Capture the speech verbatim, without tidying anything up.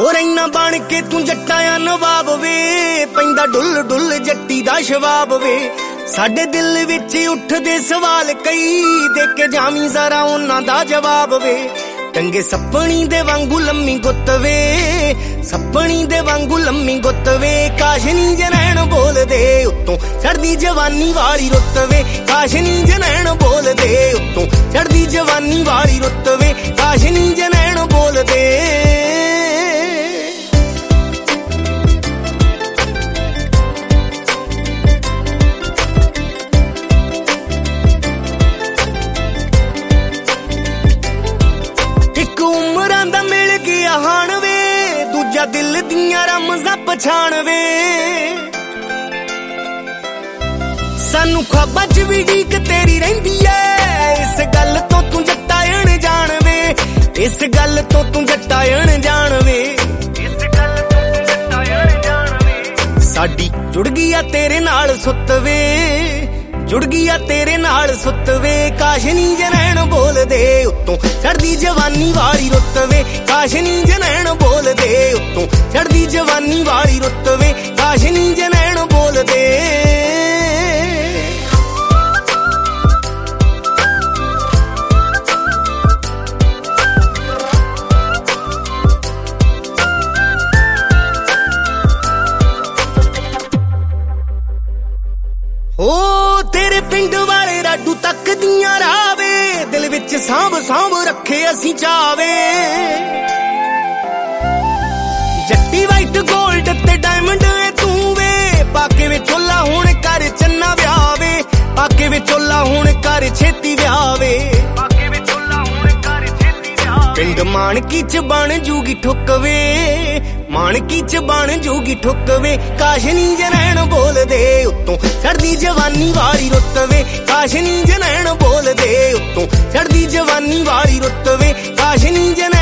और इन्ना बन के तू जट्टा या नवाब वे, पैंदा डुल डुल जट्टी दा शवाब वे। साडे दिल विच उठदे सवाल कई, दे के जामी जरा उन्हां दा जवाब वे। टंगे सपनी दे वांगू लम्मी गुत्त वे, सपनी दे वांगू लम्मी गुत्त वे। काशनी जनैन बोल दे उत्तों चढ़दी जवानी वाली रुत वे, काशनी जनैन बोल दे उत्तों चढ़दी जवानी वाली रुत वे, काशनी जनैन बोल दे। उमरां दा मिल गया हाण वे, दूजा दिल दियां रमज़ां पछाण वे। सानू ख्वाबां च भी ढीक तेरी रहिंदी ऐ, इस गल तो तू जट्टा अणजाण वे, इस गल तो तू जट्टा अणजाण वे, इस गल तो तू जट्टा अणजाण वे। साडी जुड़ गई आ तेरे नाल सुत वे, जुड़ गई आ तेरे नाल सुत वे। काशनी जनैन बोल दे उत्तों चढ़दी जवानी वाली रुत वे, काशनी जनैन बोल दे उत्तों चढ़दी जवानी वाली रुत वे, काशनी जनैन बोल दे। ओ तेरे पिंड वाले राडू तक दियां रावे, दिल विच सांभ सांभ रखे असी चावे। जट्टी वाइट गोल्ड ते डायमंड वे तू वे, पाके वे चोला हुण कर चन्ना व्यावे, पाके वे चोला हुण कर छेती व्यावे, पाके वे चोला हुण कर छेती व्यावे। पिंड मानकी च बन जूगी ठुकवे, मानकी च बन जूगी ठुकवे। काशनी जनैन बोल दे उत्तों चढ़दी जवानी वाली रुत वे, काशनी जनैन बोल दे उत्तों चढ़दी जवानी वाली रुत वे, काशनी जनैन